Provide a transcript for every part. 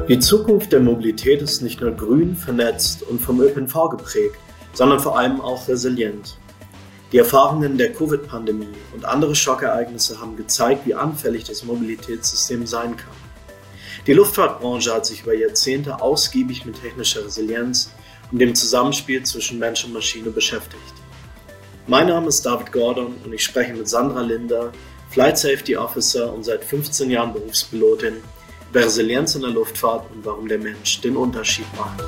Die Zukunft der Mobilität ist nicht nur grün, vernetzt und vom ÖPNV geprägt, sondern vor allem auch resilient. Die Erfahrungen der Covid-Pandemie und andere Schockereignisse haben gezeigt, wie anfällig das Mobilitätssystem sein kann. Die Luftfahrtbranche hat sich über Jahrzehnte ausgiebig mit technischer Resilienz und dem Zusammenspiel zwischen Mensch und Maschine beschäftigt. Mein Name ist David Gordon und ich spreche mit Sandra Linder, Flight Safety Officer und seit 15 Jahren Berufspilotin, über Resilienz in der Luftfahrt und warum der Mensch den Unterschied macht.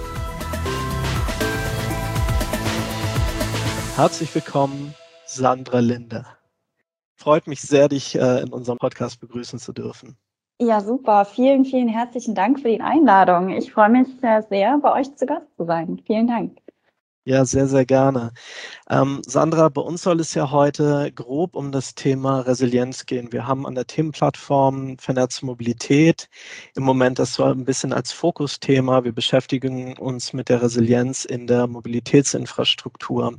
Herzlich willkommen, Sandra Linder. Freut mich sehr, dich in unserem Podcast begrüßen zu dürfen. Ja, super. Vielen, vielen herzlichen Dank für die Einladung. Ich freue mich sehr, bei euch zu Gast zu sein. Vielen Dank. Ja, sehr, sehr gerne. Sandra, bei uns soll es ja heute grob um das Thema Resilienz gehen. Wir haben an der Themenplattform Vernetzte Mobilität im Moment das so ein bisschen als Fokusthema. Wir beschäftigen uns mit der Resilienz in der Mobilitätsinfrastruktur.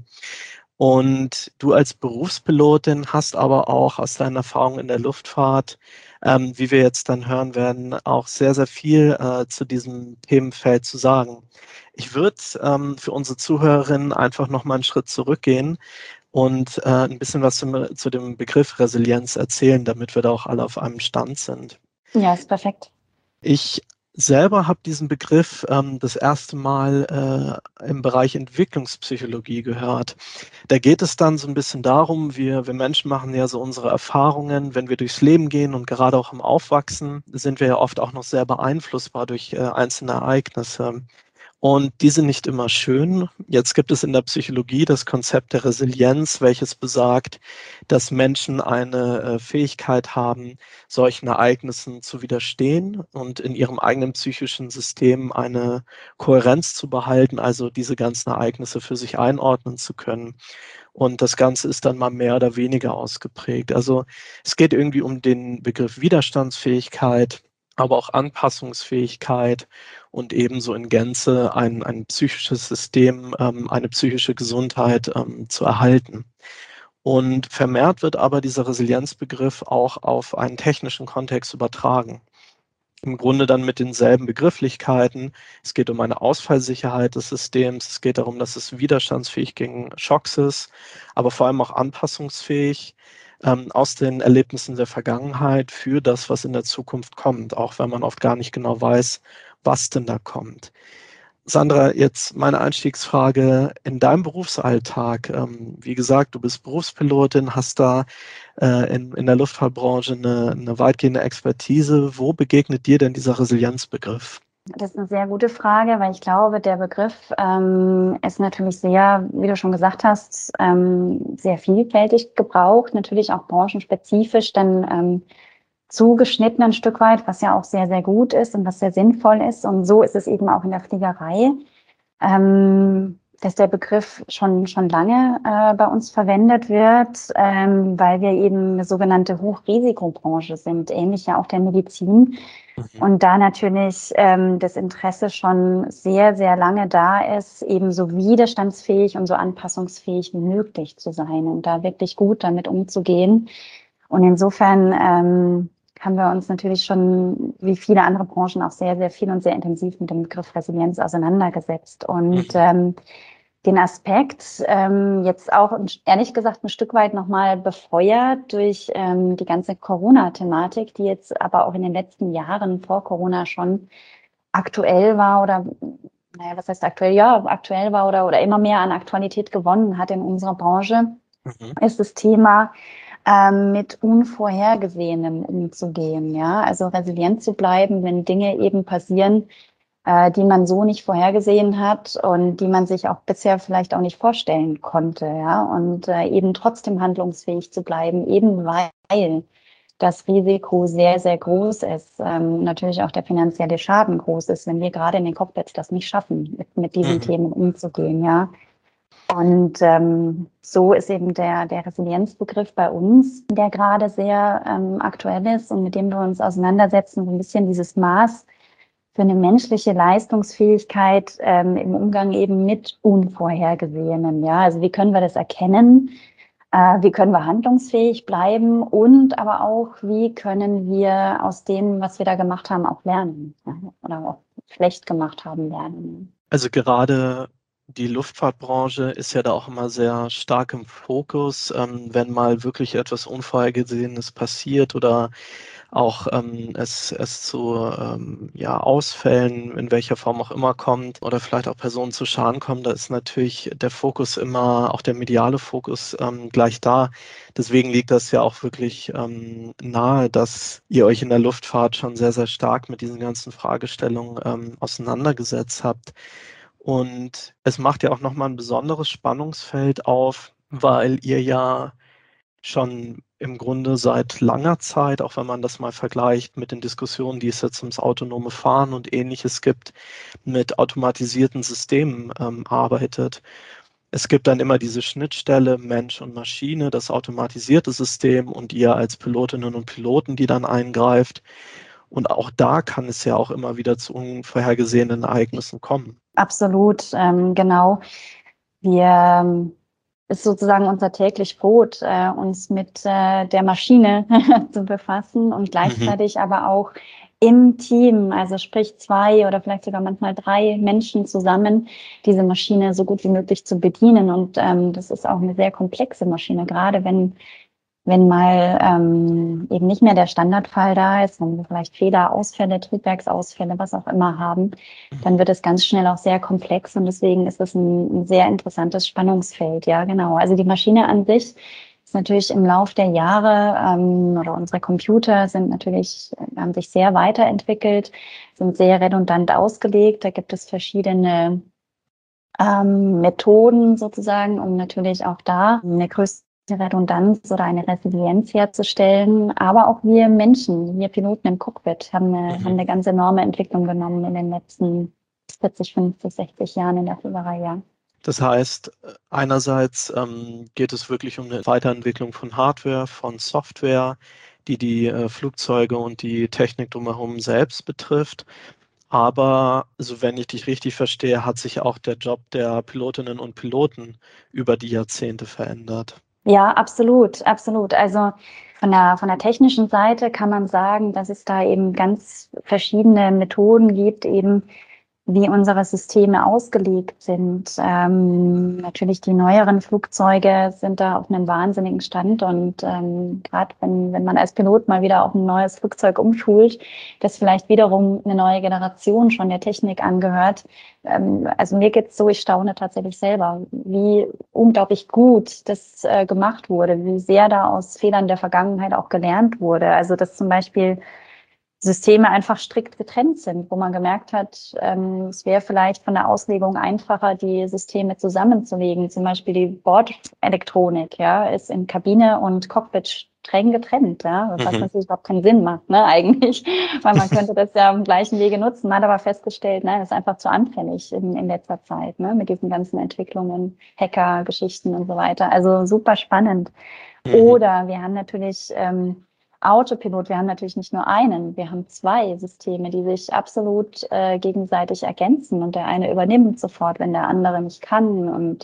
Und du als Berufspilotin hast aber auch aus deinen Erfahrungen in der Luftfahrt, wie wir jetzt dann hören werden, auch sehr, sehr viel zu diesem Themenfeld zu sagen. Ich würde für unsere Zuhörerinnen einfach nochmal einen Schritt zurückgehen und ein bisschen was zu dem Begriff Resilienz erzählen, damit wir da auch alle auf einem Stand sind. Ja, ist perfekt. Ich selber habe diesen Begriff das erste Mal im Bereich Entwicklungspsychologie gehört. Da geht es dann so ein bisschen darum, wir Menschen machen ja so unsere Erfahrungen, wenn wir durchs Leben gehen und gerade auch im Aufwachsen sind wir ja oft auch noch sehr beeinflussbar durch einzelne Ereignisse. Und die sind nicht immer schön. Jetzt gibt es in der Psychologie das Konzept der Resilienz, welches besagt, dass Menschen eine Fähigkeit haben, solchen Ereignissen zu widerstehen und in ihrem eigenen psychischen System eine Kohärenz zu behalten, also diese ganzen Ereignisse für sich einordnen zu können. Und das Ganze ist dann mal mehr oder weniger ausgeprägt. Also es geht irgendwie um den Begriff Widerstandsfähigkeit, aber auch Anpassungsfähigkeit und ebenso in Gänze ein psychisches System, eine psychische Gesundheit zu erhalten. Und vermehrt wird aber dieser Resilienzbegriff auch auf einen technischen Kontext übertragen. Im Grunde dann mit denselben Begrifflichkeiten. Es geht um eine Ausfallsicherheit des Systems. Es geht darum, dass es widerstandsfähig gegen Schocks ist, aber vor allem auch anpassungsfähig aus den Erlebnissen der Vergangenheit für das, was in der Zukunft kommt, auch wenn man oft gar nicht genau weiß, was denn da kommt. Sandra, jetzt meine Einstiegsfrage in deinem Berufsalltag. Wie gesagt, du bist Berufspilotin, hast da in der Luftfahrtbranche eine weitgehende Expertise. Wo begegnet dir denn dieser Resilienzbegriff? Das ist eine sehr gute Frage, weil ich glaube, der Begriff ist natürlich sehr, wie du schon gesagt hast, sehr vielfältig gebraucht, natürlich auch branchenspezifisch dann zugeschnitten ein Stück weit, was ja auch sehr, sehr gut ist und was sehr sinnvoll ist. Und so ist es eben auch in der Fliegerei, dass der Begriff schon lange bei uns verwendet wird, weil wir eben eine sogenannte Hochrisikobranche sind, ähnlich ja auch der Medizin. Und da natürlich das Interesse schon sehr, sehr lange da ist, eben so widerstandsfähig und so anpassungsfähig wie möglich zu sein und da wirklich gut damit umzugehen. Und insofern haben wir uns natürlich schon, wie viele andere Branchen, auch sehr, sehr viel und sehr intensiv mit dem Begriff Resilienz auseinandergesetzt. Und den Aspekt jetzt auch, ehrlich gesagt, ein Stück weit nochmal befeuert durch die ganze Corona-Thematik, die jetzt aber auch in den letzten Jahren vor Corona schon aktuell war oder, naja, was heißt aktuell? Ja, aktuell war oder immer mehr an Aktualität gewonnen hat in unserer Branche, ist das Thema, mit Unvorhergesehenem umzugehen, ja, also resilient zu bleiben, wenn Dinge eben passieren, die man so nicht vorhergesehen hat und die man sich auch bisher vielleicht auch nicht vorstellen konnte, ja, und eben trotzdem handlungsfähig zu bleiben, eben weil das Risiko sehr, sehr groß ist, natürlich auch der finanzielle Schaden groß ist, wenn wir gerade in den Cockpits das nicht schaffen, mit diesen Themen umzugehen, ja. Und so ist eben der Resilienzbegriff bei uns, der gerade sehr aktuell ist und mit dem wir uns auseinandersetzen, so ein bisschen dieses Maß für eine menschliche Leistungsfähigkeit im Umgang eben mit Unvorhergesehenem. Ja, also wie können wir das erkennen? Wie können wir handlungsfähig bleiben? Und aber auch, wie können wir aus dem, was wir da gemacht haben, auch lernen? Ja? Oder auch schlecht gemacht haben werden. Also gerade die Luftfahrtbranche ist ja da auch immer sehr stark im Fokus, wenn mal wirklich etwas Unvorhergesehenes passiert oder auch es zu Ausfällen in welcher Form auch immer kommt oder vielleicht auch Personen zu Schaden kommen, da ist natürlich der Fokus immer, auch der mediale Fokus gleich da. Deswegen liegt das ja auch wirklich nahe, dass ihr euch in der Luftfahrt schon sehr, sehr stark mit diesen ganzen Fragestellungen auseinandergesetzt habt. Und es macht ja auch nochmal ein besonderes Spannungsfeld auf, weil ihr ja schon im Grunde seit langer Zeit, auch wenn man das mal vergleicht mit den Diskussionen, die es jetzt ums autonome Fahren und Ähnliches gibt, mit automatisierten Systemen arbeitet. Es gibt dann immer diese Schnittstelle Mensch und Maschine, das automatisierte System und ihr als Pilotinnen und Piloten, die dann eingreift. Und auch da kann es ja auch immer wieder zu unvorhergesehenen Ereignissen kommen. Absolut, genau. Wir ist sozusagen unser täglich Brot, uns mit der Maschine zu befassen und gleichzeitig aber auch im Team, also sprich 2 oder vielleicht sogar manchmal 3 Menschen zusammen, diese Maschine so gut wie möglich zu bedienen. Und das ist auch eine sehr komplexe Maschine, gerade wenn mal eben nicht mehr der Standardfall da ist, wenn wir vielleicht Fehler, Ausfälle, Triebwerksausfälle, was auch immer haben, dann wird es ganz schnell auch sehr komplex und deswegen ist es ein sehr interessantes Spannungsfeld. Ja, genau. Also die Maschine an sich ist natürlich im Lauf der Jahre oder unsere Computer haben sich sehr weiterentwickelt, sind sehr redundant ausgelegt. Da gibt es verschiedene Methoden sozusagen, um natürlich auch da eine größere Redundanz oder eine Resilienz herzustellen. Aber auch wir Menschen, wir Piloten im Cockpit haben eine ganz enorme Entwicklung genommen in den letzten 40, 50, 60 Jahren in der Fliegerei, ja. Das heißt, einerseits geht es wirklich um eine Weiterentwicklung von Hardware, von Software, die Flugzeuge und die Technik drumherum selbst betrifft. Aber, so wenn ich dich richtig verstehe, hat sich auch der Job der Pilotinnen und Piloten über die Jahrzehnte verändert. Ja, absolut, absolut. Also von der technischen Seite kann man sagen, dass es da eben ganz verschiedene Methoden gibt, eben wie unsere Systeme ausgelegt sind. Natürlich die neueren Flugzeuge sind da auf einem wahnsinnigen Stand und gerade wenn man als Pilot mal wieder auf ein neues Flugzeug umschult, das vielleicht wiederum eine neue Generation schon der Technik angehört. Also mir geht's so, ich staune tatsächlich selber, wie unglaublich gut das gemacht wurde, wie sehr da aus Fehlern der Vergangenheit auch gelernt wurde. Also dass zum Beispiel Systeme einfach strikt getrennt sind, wo man gemerkt hat, es wäre vielleicht von der Auslegung einfacher, die Systeme zusammenzulegen. Zum Beispiel die Bordelektronik, ja, ist in Kabine und Cockpit streng getrennt, ja, was natürlich überhaupt keinen Sinn macht, ne, eigentlich, weil man könnte das ja am gleichen Wege nutzen. Man hat aber festgestellt, das ist einfach zu anfällig in letzter Zeit, ne, mit diesen ganzen Entwicklungen, Hacker-Geschichten und so weiter. Also super spannend. Oder wir haben natürlich Autopilot, wir haben natürlich nicht nur einen, wir haben 2 Systeme, die sich absolut gegenseitig ergänzen und der eine übernimmt sofort, wenn der andere nicht kann. Und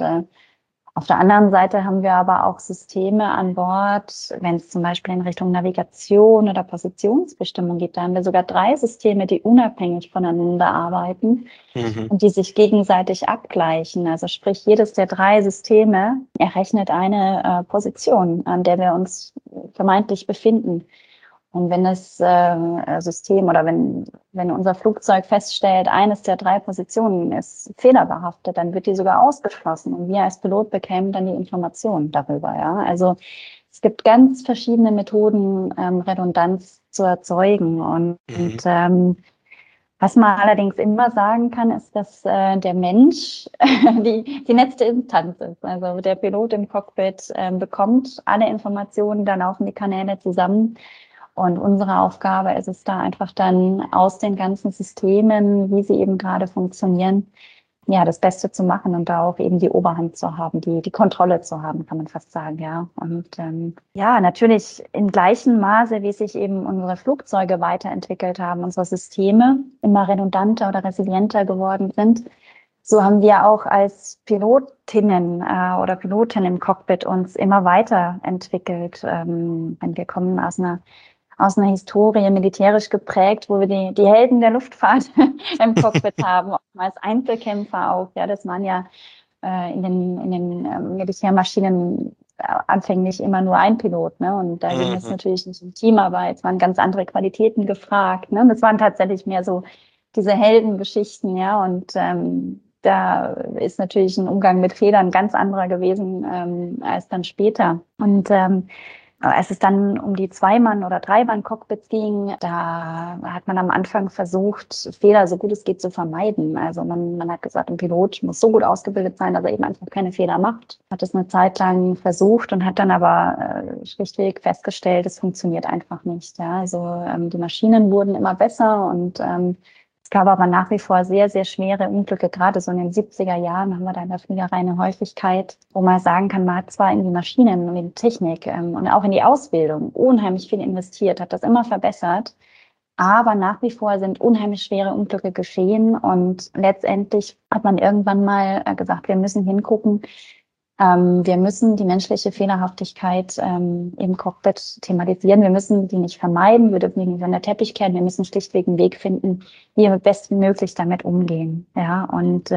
auf der anderen Seite haben wir aber auch Systeme an Bord, wenn es zum Beispiel in Richtung Navigation oder Positionsbestimmung geht, da haben wir sogar 3 Systeme, die unabhängig voneinander arbeiten und die sich gegenseitig abgleichen. Also sprich, jedes der 3 Systeme errechnet eine Position, an der wir uns vermeintlich befinden. Und wenn das System oder wenn unser Flugzeug feststellt, eines der 3 Positionen ist fehlerbehaftet, dann wird die sogar ausgeschlossen. Und wir als Pilot bekämen dann die Informationen darüber. Ja? Also es gibt ganz verschiedene Methoden, Redundanz zu erzeugen. Und was man allerdings immer sagen kann, ist, dass der Mensch die letzte Instanz ist. Also der Pilot im Cockpit bekommt alle Informationen, da laufen die Kanäle zusammen. Und unsere Aufgabe ist es da einfach dann aus den ganzen Systemen, wie sie eben gerade funktionieren, ja, das Beste zu machen und da auch eben die Oberhand zu haben, die Kontrolle zu haben, kann man fast sagen, ja. Und ja, natürlich in gleichem Maße, wie sich eben unsere Flugzeuge weiterentwickelt haben, unsere Systeme immer redundanter oder resilienter geworden sind, so haben wir auch als Pilotinnen oder Piloten im Cockpit uns immer weiterentwickelt. Wir kommen aus aus einer Historie militärisch geprägt, wo wir die Helden der Luftfahrt im Cockpit haben, oftmals Einzelkämpfer auch. Ja, das waren ja in den Militärmaschinen anfänglich immer nur ein Pilot, ne? Und da ging es natürlich nicht um Teamarbeit, es waren ganz andere Qualitäten gefragt, ne? Das waren tatsächlich mehr so diese Heldengeschichten, ja, und da ist natürlich ein Umgang mit Fehlern ganz anderer gewesen als dann später. Und als es dann um die Zweimann- oder Dreimann-Cockpits ging, da hat man am Anfang versucht, Fehler so gut es geht zu vermeiden. Also man hat gesagt, ein Pilot muss so gut ausgebildet sein, dass er eben einfach keine Fehler macht. Hat es eine Zeit lang versucht und hat dann aber schlichtweg festgestellt, es funktioniert einfach nicht. Ja? Also die Maschinen wurden immer besser und es gab aber nach wie vor sehr, sehr schwere Unglücke. Gerade so in den 70er Jahren haben wir da in der Fliegerei eine Häufigkeit, wo man sagen kann, man hat zwar in die Maschinen und in die Technik und auch in die Ausbildung unheimlich viel investiert, hat das immer verbessert, aber nach wie vor sind unheimlich schwere Unglücke geschehen und letztendlich hat man irgendwann mal gesagt, wir müssen hingucken, wir müssen die menschliche Fehlerhaftigkeit im Cockpit thematisieren. Wir müssen die nicht vermeiden. Wir dürfen die nicht unter den Teppich kehren. Wir müssen schlichtweg einen Weg finden, wie wir bestmöglich damit umgehen. Ja, und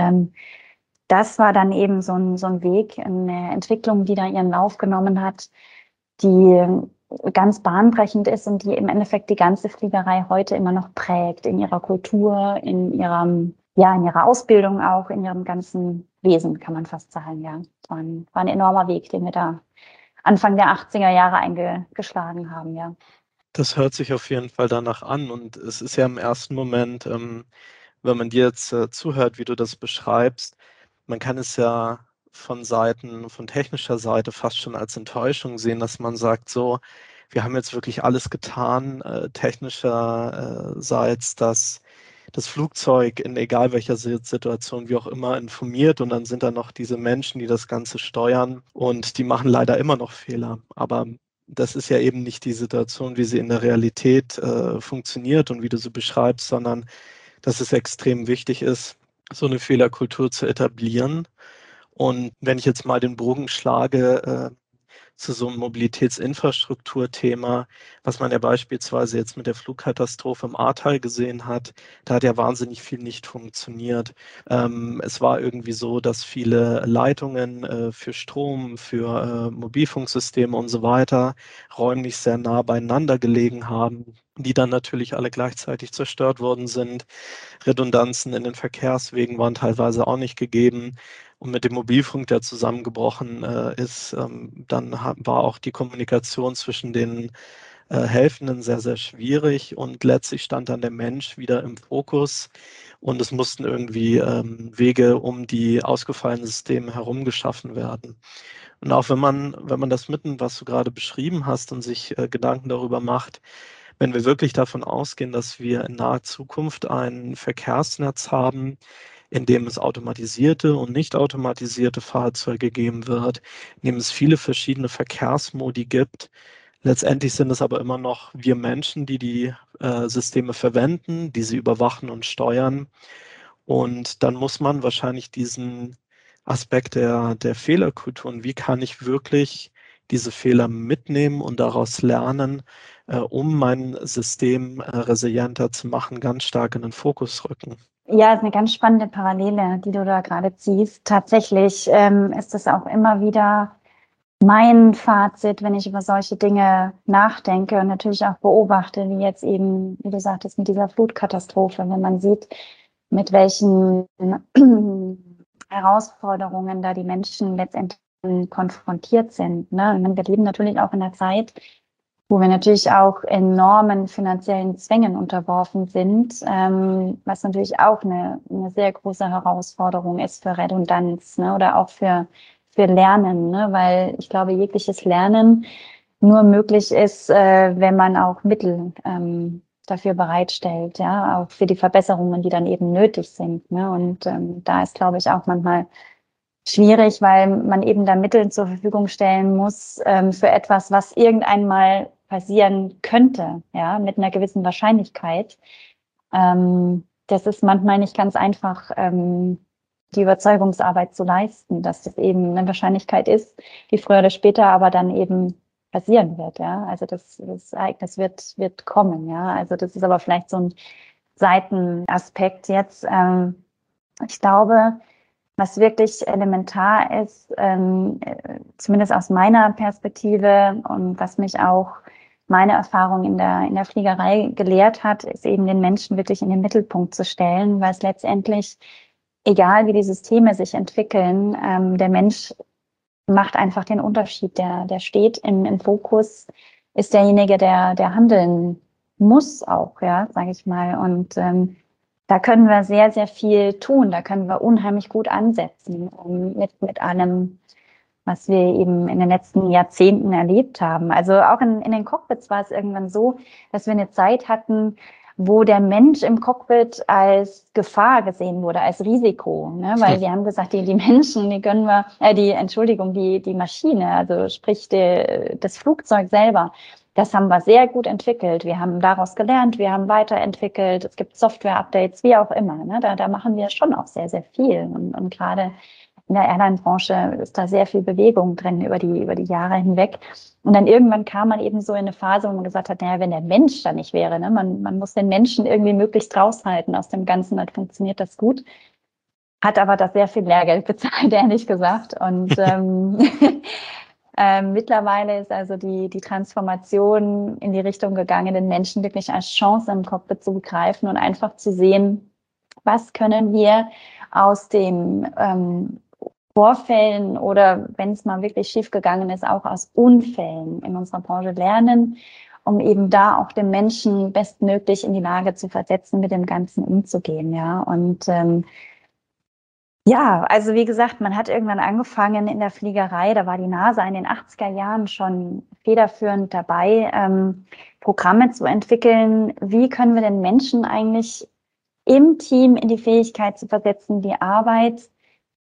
das war dann eben so ein Weg, eine Entwicklung, die da ihren Lauf genommen hat, die ganz bahnbrechend ist und die im Endeffekt die ganze Fliegerei heute immer noch prägt in ihrer Kultur, in ihrer Ausbildung auch, in ihrem ganzen Wesen, kann man fast sagen, ja. War ein enormer Weg, den wir da Anfang der 80er Jahre eingeschlagen haben, ja. Das hört sich auf jeden Fall danach an und es ist ja im ersten Moment, wenn man dir jetzt zuhört, wie du das beschreibst, man kann es ja von technischer Seite fast schon als Enttäuschung sehen, dass man sagt, so, wir haben jetzt wirklich alles getan, technischerseits, dass das Flugzeug in egal welcher Situation wie auch immer informiert und dann sind da noch diese Menschen, die das Ganze steuern und die machen leider immer noch Fehler. Aber das ist ja eben nicht die Situation, wie sie in der Realität funktioniert und wie du sie beschreibst, sondern dass es extrem wichtig ist, so eine Fehlerkultur zu etablieren. Und wenn ich jetzt mal den Bogen schlage zu so einem Mobilitätsinfrastrukturthema, was man ja beispielsweise jetzt mit der Flugkatastrophe im Ahrtal gesehen hat, da hat ja wahnsinnig viel nicht funktioniert. Es war irgendwie so, dass viele Leitungen für Strom, für Mobilfunksysteme und so weiter räumlich sehr nah beieinander gelegen haben, die dann natürlich alle gleichzeitig zerstört worden sind. Redundanzen in den Verkehrswegen waren teilweise auch nicht gegeben. Und mit dem Mobilfunk, der zusammengebrochen ist, dann war auch die Kommunikation zwischen den Helfenden sehr, sehr schwierig und letztlich stand dann der Mensch wieder im Fokus und es mussten irgendwie Wege um die ausgefallenen Systeme herum geschaffen werden. Und auch wenn man das mitten, was du gerade beschrieben hast und sich Gedanken darüber macht, wenn wir wirklich davon ausgehen, dass wir in naher Zukunft ein Verkehrsnetz haben, in dem es automatisierte und nicht automatisierte Fahrzeuge geben wird, in dem es viele verschiedene Verkehrsmodi gibt. Letztendlich sind es aber immer noch wir Menschen, die Systeme verwenden, die sie überwachen und steuern. Und dann muss man wahrscheinlich diesen Aspekt der Fehlerkultur und wie kann ich wirklich diese Fehler mitnehmen und daraus lernen, um mein System resilienter zu machen, ganz stark in den Fokus rücken. Ja, ist eine ganz spannende Parallele, die du da gerade ziehst. Tatsächlich ist es auch immer wieder mein Fazit, wenn ich über solche Dinge nachdenke und natürlich auch beobachte, wie jetzt eben, wie du sagtest, mit dieser Flutkatastrophe, wenn man sieht, mit welchen Herausforderungen da die Menschen letztendlich konfrontiert sind. Ne? Und wir leben natürlich auch in einer Zeit, wo wir natürlich auch enormen finanziellen Zwängen unterworfen sind, was natürlich auch eine sehr große Herausforderung ist für Redundanz, ne? Oder auch für Lernen, ne? Weil ich glaube, jegliches Lernen nur möglich ist, wenn man auch Mittel dafür bereitstellt, ja, auch für die Verbesserungen, die dann eben nötig sind. Ne? Und da ist, glaube ich, auch manchmal schwierig, weil man eben da Mittel zur Verfügung stellen muss für etwas, was irgendeinmal passieren könnte, ja, mit einer gewissen Wahrscheinlichkeit. Das ist manchmal nicht ganz einfach, die Überzeugungsarbeit zu leisten, dass das eben eine Wahrscheinlichkeit ist, die früher oder später aber dann eben passieren wird, ja. Also das Ereignis wird kommen, ja. Also das ist aber vielleicht so ein Seitenaspekt jetzt. Ich glaube, was wirklich elementar ist, zumindest aus meiner Perspektive und was mich auch meine Erfahrung in der Fliegerei gelehrt hat, ist eben den Menschen wirklich in den Mittelpunkt zu stellen, weil es letztendlich, egal wie die Systeme sich entwickeln, der Mensch macht einfach den Unterschied. Der steht im Fokus, ist derjenige, der handeln muss auch, ja, sage ich mal. Und da können wir sehr, sehr viel tun. Da können wir unheimlich gut ansetzen mit allem, was wir eben in den letzten Jahrzehnten erlebt haben. Also auch in den Cockpits war es irgendwann so, dass wir eine Zeit hatten, wo der Mensch im Cockpit als Gefahr gesehen wurde, als Risiko, ne? Weil wir haben gesagt, die Menschen, die können wir, die Maschine, also sprich das Flugzeug selber, das haben wir sehr gut entwickelt. Wir haben daraus gelernt, wir haben weiterentwickelt. Es gibt Software-Updates, wie auch immer. Ne? Da machen wir schon auch sehr, sehr viel. Und gerade in der Airline-Branche ist da sehr viel Bewegung drin über die Jahre hinweg. Und dann irgendwann kam man eben so in eine Phase, wo man gesagt hat, naja, wenn der Mensch da nicht wäre, ne, man muss den Menschen irgendwie möglichst raushalten aus dem Ganzen, dann funktioniert das gut. Hat aber da sehr viel Lehrgeld bezahlt, ehrlich gesagt. Und mittlerweile ist also die Transformation in die Richtung gegangen, den Menschen wirklich als Chance im Cockpit zu begreifen und einfach zu sehen, was können wir aus dem Vorfällen oder wenn es mal wirklich schief gegangen ist, auch aus Unfällen in unserer Branche lernen, um eben da auch den Menschen bestmöglich in die Lage zu versetzen, mit dem Ganzen umzugehen, ja. Und ja, also wie gesagt, man hat irgendwann angefangen in der Fliegerei, da war die NASA in den 80er Jahren schon federführend dabei, Programme zu entwickeln. Wie können wir den Menschen eigentlich im Team in die Fähigkeit zu versetzen, die Arbeit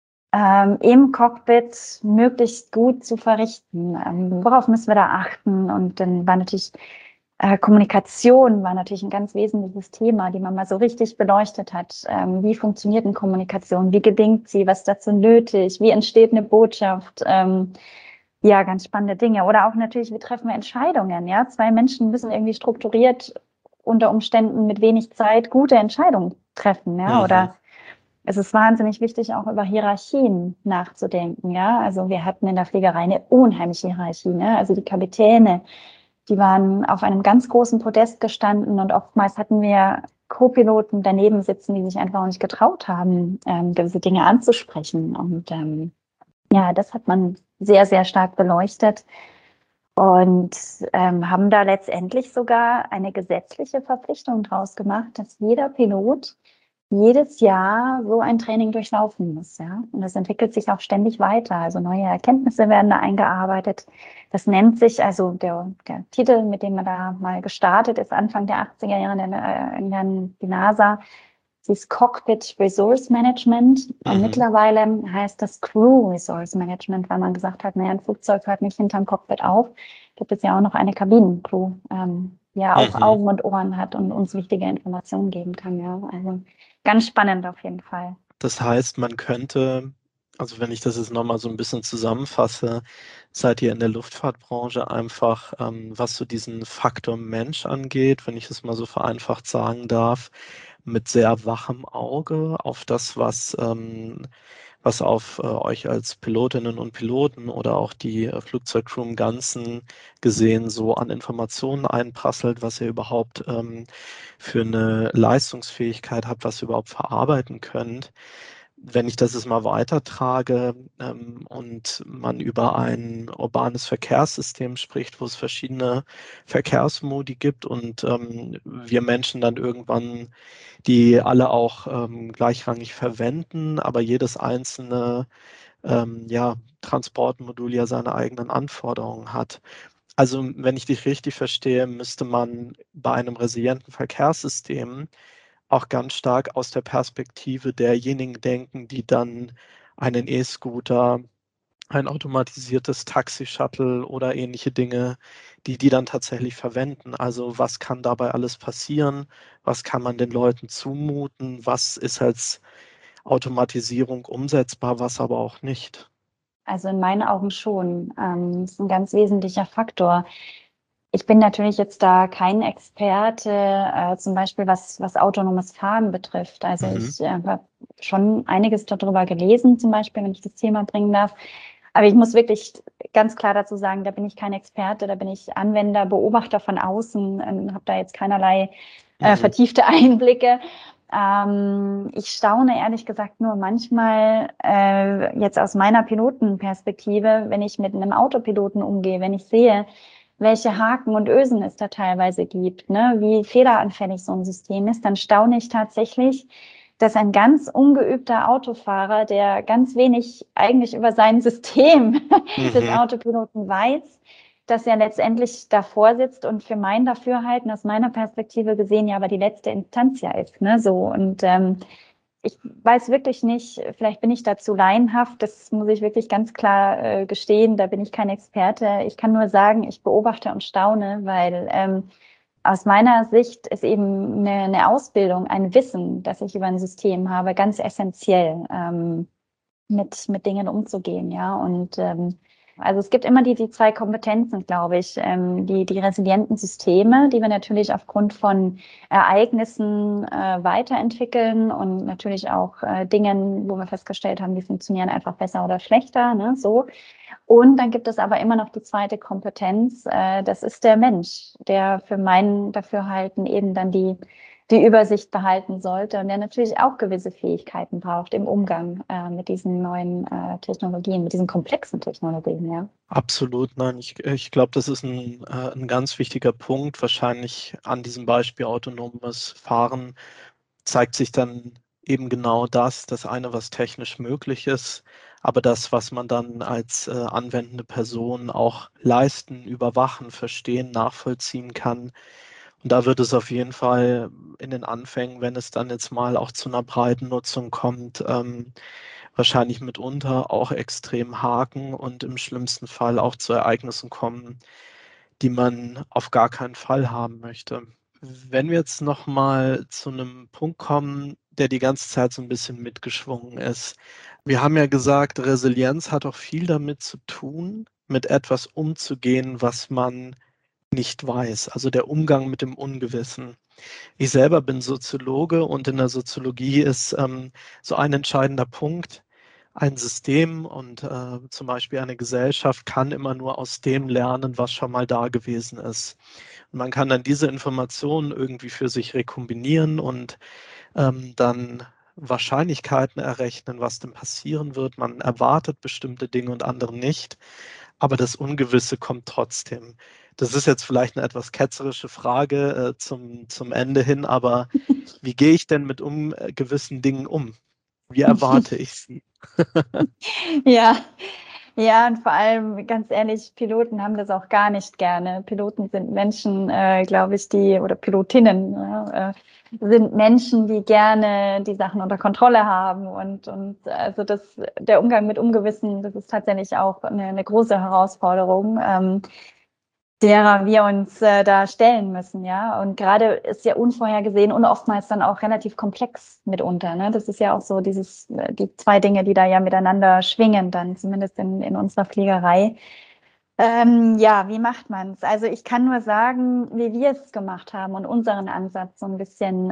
im Cockpit möglichst gut zu verrichten? Worauf müssen wir da achten? Und dann war natürlich Kommunikation war natürlich ein ganz wesentliches Thema, die man mal so richtig beleuchtet hat. Wie funktioniert eine Kommunikation? Wie gelingt sie? Was ist dazu nötig? Wie entsteht eine Botschaft? Ja, ganz spannende Dinge. Oder auch natürlich, wie treffen wir Entscheidungen? Ja, zwei Menschen müssen irgendwie strukturiert unter Umständen mit wenig Zeit gute Entscheidungen treffen. Ja, oder es ist wahnsinnig wichtig, auch über Hierarchien nachzudenken. Ja, also wir hatten in der Fliegerei eine unheimliche Hierarchie. Ne? Also die Kapitäne, die waren auf einem ganz großen Podest gestanden und oftmals hatten wir Co-Piloten daneben sitzen, die sich einfach auch nicht getraut haben, gewisse Dinge anzusprechen. Und ja, das hat man sehr, sehr stark beleuchtet und haben da letztendlich sogar eine gesetzliche Verpflichtung draus gemacht, dass jeder Pilot jedes Jahr so ein Training durchlaufen muss, ja. Und das entwickelt sich auch ständig weiter. Also neue Erkenntnisse werden da eingearbeitet. Das nennt sich, also der Titel, mit dem man da mal gestartet ist, Anfang der 80er Jahre die NASA, dieses Cockpit Resource Management. Und mittlerweile heißt das Crew Resource Management, weil man gesagt hat, naja, ein Flugzeug hört nicht hinterm Cockpit auf. Gibt es ja auch noch eine Kabinencrew, die ja auch Augen und Ohren hat und uns wichtige Informationen geben kann, ja. Also ganz spannend auf jeden Fall. Das heißt, man könnte, also wenn ich das jetzt nochmal so ein bisschen zusammenfasse, seid ihr in der Luftfahrtbranche einfach, was so diesen Faktor Mensch angeht, wenn ich es mal so vereinfacht sagen darf, mit sehr wachem Auge auf das, was auf euch als Pilotinnen und Piloten oder auch die Flugzeugcrew im Ganzen gesehen so an Informationen einprasselt, was ihr überhaupt für eine Leistungsfähigkeit habt, was ihr überhaupt verarbeiten könnt. Wenn ich das jetzt mal weitertrage und man über ein urbanes Verkehrssystem spricht, wo es verschiedene Verkehrsmodi gibt und wir Menschen dann irgendwann die alle auch gleichrangig verwenden, aber jedes einzelne Transportmodul ja seine eigenen Anforderungen hat. Also wenn ich dich richtig verstehe, müsste man bei einem resilienten Verkehrssystem auch ganz stark aus der Perspektive derjenigen denken, die dann einen E-Scooter, ein automatisiertes Taxi-Shuttle oder ähnliche Dinge, die dann tatsächlich verwenden. Also was kann dabei alles passieren? Was kann man den Leuten zumuten? Was ist als Automatisierung umsetzbar, was aber auch nicht? Also in meinen Augen schon. Das ist ein ganz wesentlicher Faktor. Ich bin natürlich jetzt da kein Experte, zum Beispiel was autonomes Fahren betrifft. Also ich habe schon einiges darüber gelesen, zum Beispiel, wenn ich das Thema bringen darf. Aber ich muss wirklich ganz klar dazu sagen, da bin ich kein Experte, da bin ich Anwender, Beobachter von außen, habe da jetzt keinerlei vertiefte Einblicke. Ich staune ehrlich gesagt nur manchmal jetzt aus meiner Pilotenperspektive, wenn ich mit einem Autopiloten umgehe, wenn ich sehe, welche Haken und Ösen es da teilweise gibt, ne, wie fehleranfällig so ein System ist, dann staune ich tatsächlich, dass ein ganz ungeübter Autofahrer, der ganz wenig eigentlich über sein System des Autopiloten weiß, dass er letztendlich davor sitzt und für mein Dafürhalten aus meiner Perspektive gesehen ja aber die letzte Instanz ja ist, ne, so. Und ich weiß wirklich nicht, vielleicht bin ich dazu laienhaft, das muss ich wirklich ganz klar gestehen, da bin ich kein Experte. Ich kann nur sagen, ich beobachte und staune, weil aus meiner Sicht ist eben eine Ausbildung, ein Wissen, das ich über ein System habe, ganz essentiell, mit Dingen umzugehen, ja. Und also es gibt immer die zwei Kompetenzen, glaube ich, die resilienten Systeme, die wir natürlich aufgrund von Ereignissen weiterentwickeln und natürlich auch Dingen, wo wir festgestellt haben, die funktionieren einfach besser oder schlechter, ne, so. Und dann gibt es aber immer noch die zweite Kompetenz, das ist der Mensch, der für mein Dafürhalten eben dann die Übersicht behalten sollte und der natürlich auch gewisse Fähigkeiten braucht im Umgang mit diesen neuen Technologien, mit diesen komplexen Technologien, ja. Absolut, nein. Ich glaube, das ist ein ganz wichtiger Punkt. Wahrscheinlich an diesem Beispiel autonomes Fahren zeigt sich dann eben genau das eine, was technisch möglich ist, aber das, was man dann als anwendende Person auch leisten, überwachen, verstehen, nachvollziehen kann. Und da wird es auf jeden Fall in den Anfängen, wenn es dann jetzt mal auch zu einer breiten Nutzung kommt, wahrscheinlich mitunter auch extrem haken und im schlimmsten Fall auch zu Ereignissen kommen, die man auf gar keinen Fall haben möchte. Wenn wir jetzt nochmal zu einem Punkt kommen, der die ganze Zeit so ein bisschen mitgeschwungen ist. Wir haben ja gesagt, Resilienz hat auch viel damit zu tun, mit etwas umzugehen, was man nicht weiß, also der Umgang mit dem Ungewissen. Ich selber bin Soziologe und in der Soziologie ist so ein entscheidender Punkt, ein System und zum Beispiel eine Gesellschaft kann immer nur aus dem lernen, was schon mal da gewesen ist. Und man kann dann diese Informationen irgendwie für sich rekombinieren und dann Wahrscheinlichkeiten errechnen, was denn passieren wird. Man erwartet bestimmte Dinge und andere nicht, aber das Ungewisse kommt trotzdem. Das ist jetzt vielleicht eine etwas ketzerische Frage zum Ende hin, aber wie gehe ich denn mit gewissen Dingen um? Wie erwarte ich sie? Ja, ja, und vor allem, ganz ehrlich, Piloten haben das auch gar nicht gerne. Piloten sind Menschen, glaube ich, oder Pilotinnen, sind Menschen, die gerne die Sachen unter Kontrolle haben. Und also der Umgang mit Ungewissen, das ist tatsächlich auch eine große Herausforderung, derer wir uns da stellen müssen, ja. Und gerade ist ja unvorhergesehen und oftmals dann auch relativ komplex mitunter, ne? Das ist ja auch so die zwei Dinge, die da ja miteinander schwingen, dann zumindest in unserer Fliegerei. Ja, wie macht man's? Also ich kann nur sagen, wie wir es gemacht haben und unseren Ansatz so ein bisschen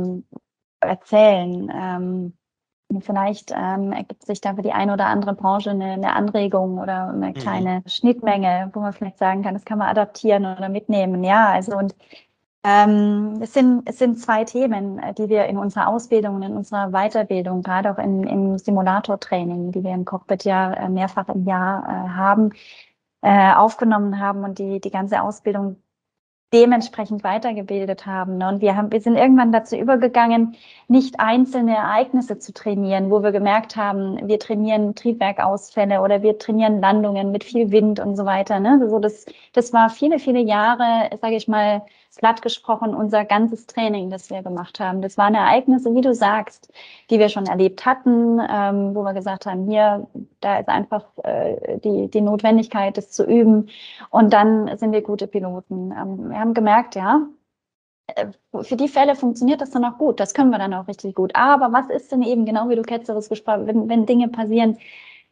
erzählen. Vielleicht ergibt sich da für die eine oder andere Branche eine Anregung oder eine kleine Schnittmenge, wo man vielleicht sagen kann, das kann man adaptieren oder mitnehmen. Ja, also und es sind zwei Themen, die wir in unserer Ausbildung, in unserer Weiterbildung, gerade auch im Simulatortraining, die wir im Cockpit ja mehrfach im Jahr haben, aufgenommen haben und die ganze Ausbildung dementsprechend weitergebildet haben. Und wir sind irgendwann dazu übergegangen, nicht einzelne Ereignisse zu trainieren, wo wir gemerkt haben, wir trainieren Triebwerkausfälle oder wir trainieren Landungen mit viel Wind und so weiter. Ne? Also das war viele, viele Jahre, sage ich mal, platt gesprochen, unser ganzes Training, das wir gemacht haben. Das waren Ereignisse, wie du sagst, die wir schon erlebt hatten, wo wir gesagt haben, da ist einfach die Notwendigkeit, das zu üben. Und dann sind wir gute Piloten. Wir haben gemerkt, ja, für die Fälle funktioniert das dann auch gut. Das können wir dann auch richtig gut. Aber was ist denn eben, genau wie du ketzeres gesprochen, wenn Dinge passieren,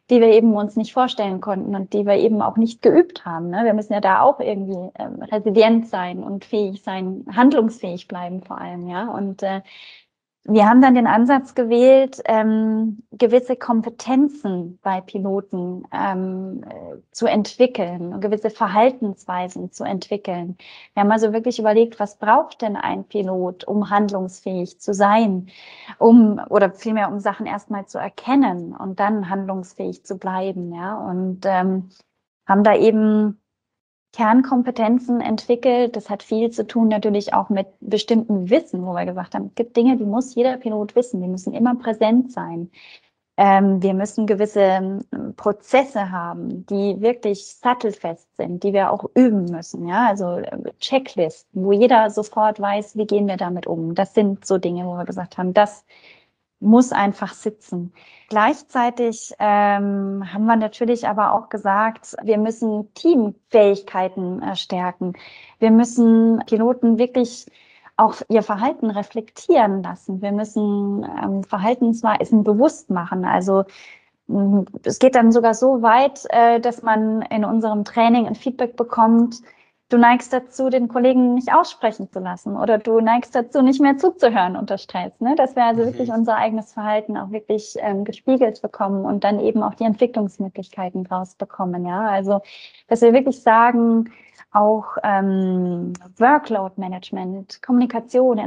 die wir eben uns nicht vorstellen konnten und die wir eben auch nicht geübt haben. Ne? Wir müssen ja da auch irgendwie resilient sein und fähig sein, handlungsfähig bleiben vor allem, ja. Und wir haben dann den Ansatz gewählt, gewisse Kompetenzen bei Piloten zu entwickeln, gewisse Verhaltensweisen zu entwickeln. Wir haben also wirklich überlegt, was braucht denn ein Pilot, um handlungsfähig zu sein, oder vielmehr um Sachen erstmal zu erkennen und dann handlungsfähig zu bleiben, ja. Und haben da eben Kernkompetenzen entwickelt. Das hat viel zu tun natürlich auch mit bestimmten Wissen, wo wir gesagt haben, es gibt Dinge, die muss jeder Pilot wissen. Die müssen immer präsent sein. Wir müssen gewisse Prozesse haben, die wirklich sattelfest sind, die wir auch üben müssen. Ja, also Checklisten, wo jeder sofort weiß, wie gehen wir damit um. Das sind so Dinge, wo wir gesagt haben, das muss einfach sitzen. Gleichzeitig haben wir natürlich aber auch gesagt, wir müssen Teamfähigkeiten stärken. Wir müssen Piloten wirklich auch ihr Verhalten reflektieren lassen. Wir müssen Verhaltensweisen bewusst machen. Also es geht dann sogar so weit, dass man in unserem Training ein Feedback bekommt, du neigst dazu, den Kollegen nicht aussprechen zu lassen oder du neigst dazu, nicht mehr zuzuhören unter Stress. Ne? Dass wir also wirklich unser eigenes Verhalten auch wirklich gespiegelt bekommen und dann eben auch die Entwicklungsmöglichkeiten draus bekommen. Ja? Also, dass wir wirklich sagen, auch Workload-Management, Kommunikation,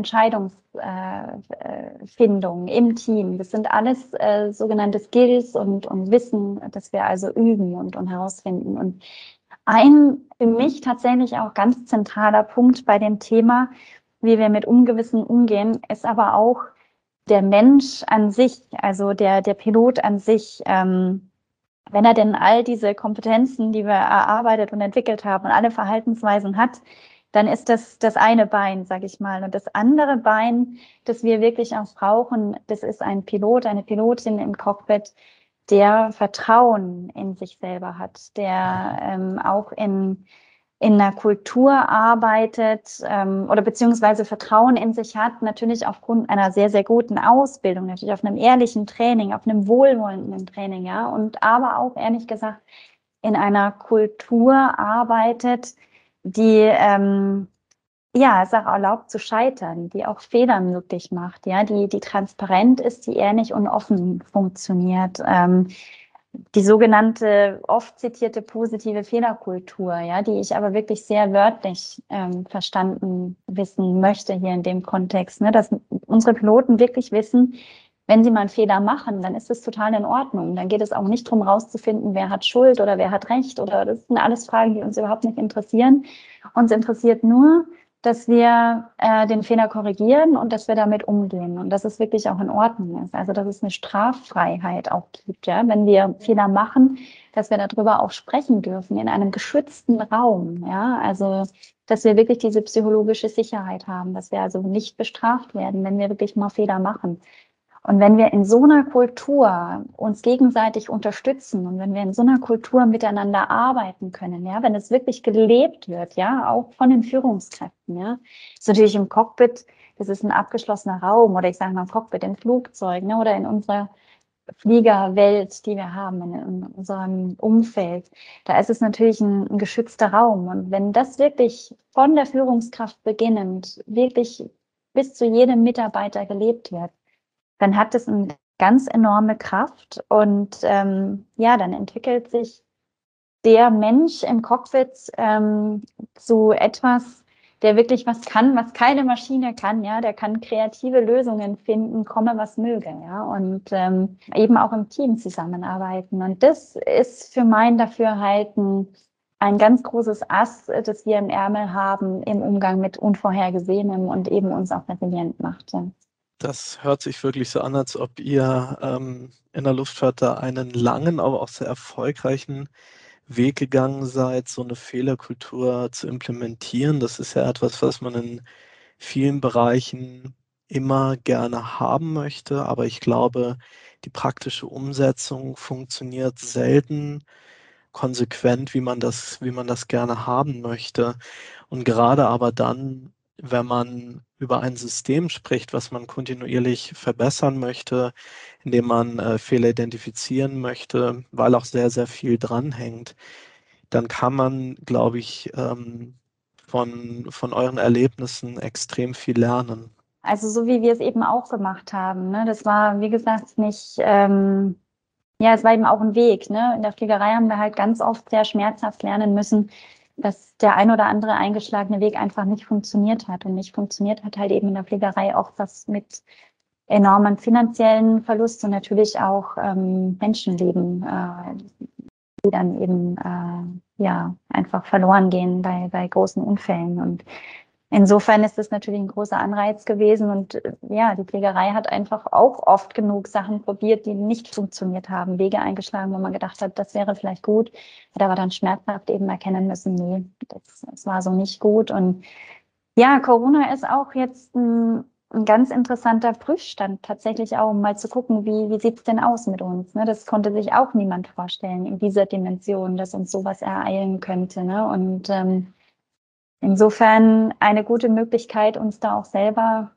Entscheidungsfindung im Team, das sind alles sogenannte Skills und Wissen, das wir also üben und herausfinden. Und ein für mich tatsächlich auch ganz zentraler Punkt bei dem Thema, wie wir mit Ungewissen umgehen, ist aber auch der Mensch an sich, also der Pilot an sich. Wenn er denn all diese Kompetenzen, die wir erarbeitet und entwickelt haben und alle Verhaltensweisen hat, dann ist das eine Bein, sage ich mal. Und das andere Bein, das wir wirklich auch brauchen, das ist ein Pilot, eine Pilotin im Cockpit, der Vertrauen in sich selber hat, der auch in einer Kultur arbeitet oder beziehungsweise Vertrauen in sich hat, natürlich aufgrund einer sehr, sehr guten Ausbildung, natürlich auf einem ehrlichen Training, auf einem wohlwollenden Training, ja, und aber auch, ehrlich gesagt, in einer Kultur arbeitet, die ja, es auch erlaubt zu scheitern, die auch Fehler möglich macht, ja, die transparent ist, die ehrlich und offen funktioniert. Die sogenannte oft zitierte positive Fehlerkultur, ja, die ich aber wirklich sehr wörtlich verstanden wissen möchte hier in dem Kontext, ne, dass unsere Piloten wirklich wissen, wenn sie mal einen Fehler machen, dann ist es total in Ordnung. Dann geht es auch nicht darum, rauszufinden, wer hat Schuld oder wer hat Recht oder das sind alles Fragen, die uns überhaupt nicht interessieren. Uns interessiert nur, dass wir den Fehler korrigieren und dass wir damit umgehen und dass es wirklich auch in Ordnung ist. Also dass es eine Straffreiheit auch gibt, ja, wenn wir Fehler machen, dass wir darüber auch sprechen dürfen in einem geschützten Raum, ja, also dass wir wirklich diese psychologische Sicherheit haben, dass wir also nicht bestraft werden, wenn wir wirklich mal Fehler machen. Und wenn wir in so einer Kultur uns gegenseitig unterstützen und wenn wir in so einer Kultur miteinander arbeiten können, ja, wenn es wirklich gelebt wird, ja, auch von den Führungskräften, ja, ist natürlich im Cockpit, das ist ein abgeschlossener Raum oder ich sage mal im Cockpit, im Flugzeug, ne, oder in unserer Fliegerwelt, die wir haben, in unserem Umfeld, da ist es natürlich ein geschützter Raum. Und wenn das wirklich von der Führungskraft beginnend, wirklich bis zu jedem Mitarbeiter gelebt wird, dann hat es eine ganz enorme Kraft und ja, dann entwickelt sich der Mensch im Cockpit zu etwas, der wirklich was kann, was keine Maschine kann, ja, der kann kreative Lösungen finden, komme was möge, ja, und eben auch im Team zusammenarbeiten. Und das ist für mein Dafürhalten ein ganz großes Ass, das wir im Ärmel haben im Umgang mit Unvorhergesehenem und eben uns auch resilient macht. Ja. Das hört sich wirklich so an, als ob ihr in der Luftfahrt da einen langen, aber auch sehr erfolgreichen Weg gegangen seid, so eine Fehlerkultur zu implementieren. Das ist ja etwas, was man in vielen Bereichen immer gerne haben möchte, aber ich glaube, die praktische Umsetzung funktioniert selten konsequent, wie man das gerne haben möchte. Und gerade aber dann wenn man über ein System spricht, was man kontinuierlich verbessern möchte, indem man Fehler identifizieren möchte, weil auch sehr, sehr viel dranhängt, dann kann man, glaube ich, von euren Erlebnissen extrem viel lernen. Also so wie wir es eben auch gemacht haben, ne? Das war, wie gesagt, nicht, es war eben auch ein Weg, ne? In der Fliegerei haben wir halt ganz oft sehr schmerzhaft lernen müssen, dass der ein oder andere eingeschlagene Weg einfach nicht funktioniert hat. Und nicht funktioniert hat halt eben in der Fliegerei auch was mit enormen finanziellen Verlust und natürlich auch Menschenleben, die dann eben einfach verloren gehen bei großen Unfällen. Und insofern ist es natürlich ein großer Anreiz gewesen. Und die Fliegerei hat einfach auch oft genug Sachen probiert, die nicht funktioniert haben. Wege eingeschlagen, wo man gedacht hat, das wäre vielleicht gut. Hat aber dann schmerzhaft eben erkennen müssen, nee, das war so nicht gut. Und ja, Corona ist auch jetzt ein ganz interessanter Prüfstand tatsächlich auch, um mal zu gucken, wie sieht's denn aus mit uns. Ne? Das konnte sich auch niemand vorstellen in dieser Dimension, dass uns sowas ereilen könnte. Ne? Und insofern eine gute Möglichkeit, uns da auch selber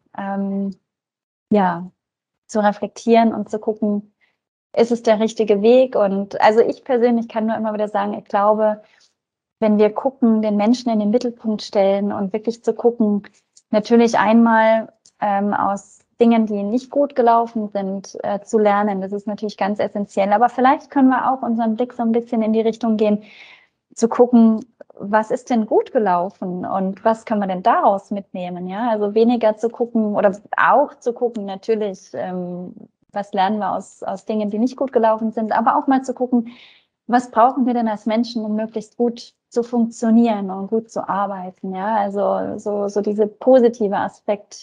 zu reflektieren und zu gucken, ist es der richtige Weg? Und also ich persönlich kann nur immer wieder sagen, ich glaube, wenn wir gucken, den Menschen in den Mittelpunkt stellen und wirklich zu gucken, natürlich einmal aus Dingen, die nicht gut gelaufen sind, zu lernen. Das ist natürlich ganz essentiell. Aber vielleicht können wir auch unseren Blick so ein bisschen in die Richtung gehen, zu gucken, was ist denn gut gelaufen und was können wir denn daraus mitnehmen? Ja, also weniger zu gucken oder auch zu gucken, natürlich, was lernen wir aus Dingen, die nicht gut gelaufen sind, aber auch mal zu gucken, was brauchen wir denn als Menschen, um möglichst gut zu funktionieren und gut zu arbeiten, ja, also so diese positive Aspekt,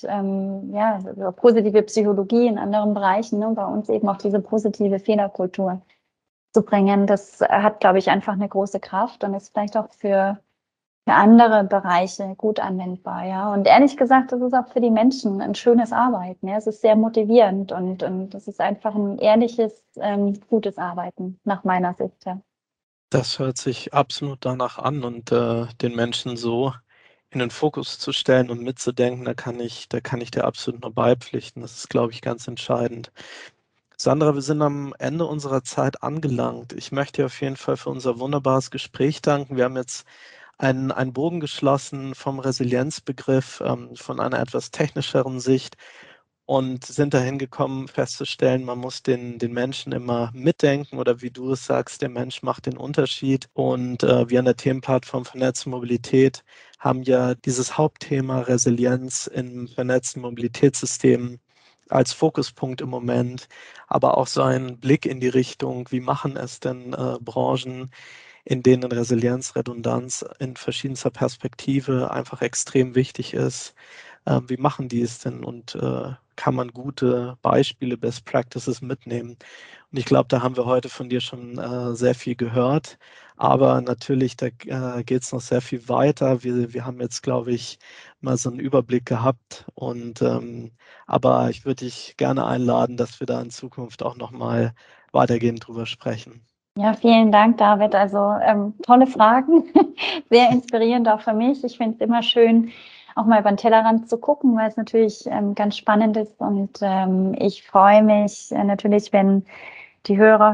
so positive Psychologie in anderen Bereichen, ne, bei uns eben auch diese positive Fehlerkultur zu bringen, das hat, glaube ich, einfach eine große Kraft und ist vielleicht auch für andere Bereiche gut anwendbar, ja. Und ehrlich gesagt, das ist auch für die Menschen ein schönes Arbeiten, ja. Es ist sehr motivierend und das ist einfach ein ehrliches, gutes Arbeiten nach meiner Sicht, ja. Das hört sich absolut danach an und den Menschen so in den Fokus zu stellen und mitzudenken, da kann ich dir absolut nur beipflichten. Das ist, glaube ich, ganz entscheidend. Sandra, wir sind am Ende unserer Zeit angelangt. Ich möchte dir auf jeden Fall für unser wunderbares Gespräch danken. Wir haben jetzt einen Bogen geschlossen vom Resilienzbegriff, von einer etwas technischeren Sicht und sind dahin gekommen, festzustellen, man muss den Menschen immer mitdenken oder wie du es sagst, der Mensch macht den Unterschied. Und wir an der Themenplattform Vernetzte Mobilität haben ja dieses Hauptthema Resilienz im vernetzten Mobilitätssystem als Fokuspunkt im Moment, aber auch so einen Blick in die Richtung, wie machen es denn Branchen, in denen Resilienz, Redundanz in verschiedenster Perspektive einfach extrem wichtig ist. Wie machen die es denn und kann man gute Beispiele, Best Practices mitnehmen? Und ich glaube, da haben wir heute von dir schon sehr viel gehört, aber natürlich, da geht es noch sehr viel weiter. Wir haben jetzt, glaube ich, mal so einen Überblick gehabt und aber ich würde dich gerne einladen, dass wir da in Zukunft auch nochmal weitergehend drüber sprechen. Ja, vielen Dank, David. Also tolle Fragen, sehr inspirierend auch für mich. Ich finde es immer schön, auch mal über den Tellerrand zu gucken, weil es natürlich ganz spannend ist. Und ich freue mich natürlich, wenn die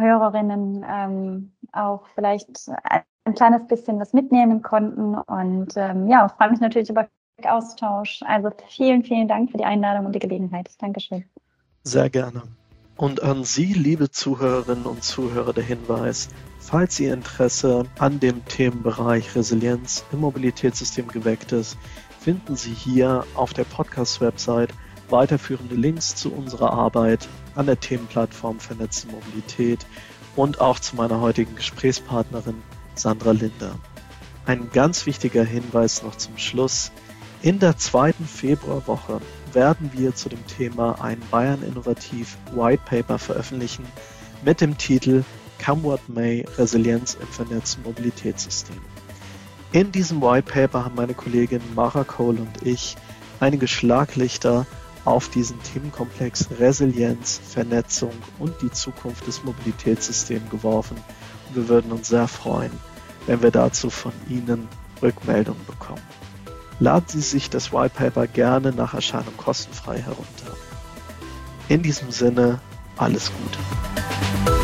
Hörerinnen auch vielleicht ein kleines bisschen was mitnehmen konnten. Und freue mich natürlich über Austausch. Also vielen, vielen Dank für die Einladung und die Gelegenheit. Dankeschön. Sehr gerne. Und an Sie, liebe Zuhörerinnen und Zuhörer, der Hinweis, falls Ihr Interesse an dem Themenbereich Resilienz im Mobilitätssystem geweckt ist, finden Sie hier auf der Podcast-Website weiterführende Links zu unserer Arbeit an der Themenplattform Vernetzte Mobilität und auch zu meiner heutigen Gesprächspartnerin Sandra Linder. Ein ganz wichtiger Hinweis noch zum Schluss. In der 2. Februarwoche werden wir zu dem Thema ein Bayern Innovativ White Paper veröffentlichen mit dem Titel Come What May, Resilienz im vernetzten Mobilitätssystem. In diesem White Paper haben meine Kollegin Mara Cole und ich einige Schlaglichter auf diesen Themenkomplex Resilienz, Vernetzung und die Zukunft des Mobilitätssystems geworfen und wir würden uns sehr freuen, wenn wir dazu von Ihnen Rückmeldungen bekommen. laden Sie sich das White Paper gerne nach Erscheinung kostenfrei herunter. In diesem Sinne, alles Gute.